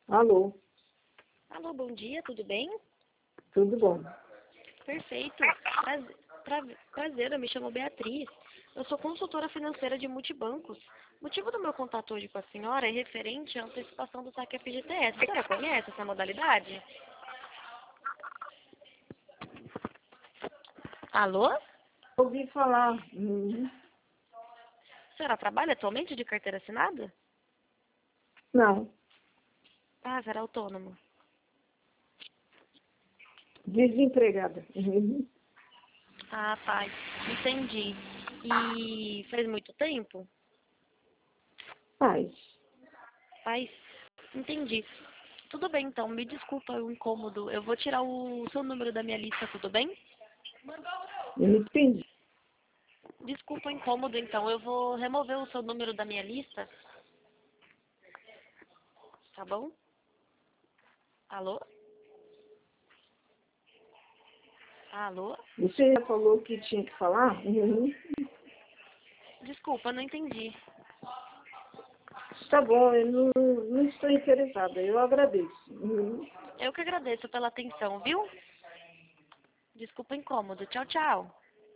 Alô, Alô, bom dia, tudo bem? tudo bom? Perfeito. Prazer, eu me chamo Beatriz. Eu sou consultora financeira de multibancos. O motivo do meu contato hoje com a senhora é referente à antecipação do saque FGTS. A senhora conhece essa modalidade? Alô? A Ouvi falar. senhora trabalha atualmente de carteira assinada? Não, Ah, será autônomo. desempregada. Ah, faz. Entendi. E faz muito tempo? Paz, Faz. Entendi. Tudo bem, então. Me desculpa o incômodo. Eu vou tirar o seu número da minha lista, tudo bem? eu não entendi. Desculpa o incômodo, então. Eu vou remover o seu número da minha lista, tá bom? Alô? Alô? Você já falou que tinha que falar? Desculpa, não entendi. Tá bom, eu não estou interessada, eu agradeço. Eu que agradeço pela atenção, viu? Desculpa o incômodo. Tchau, tchau.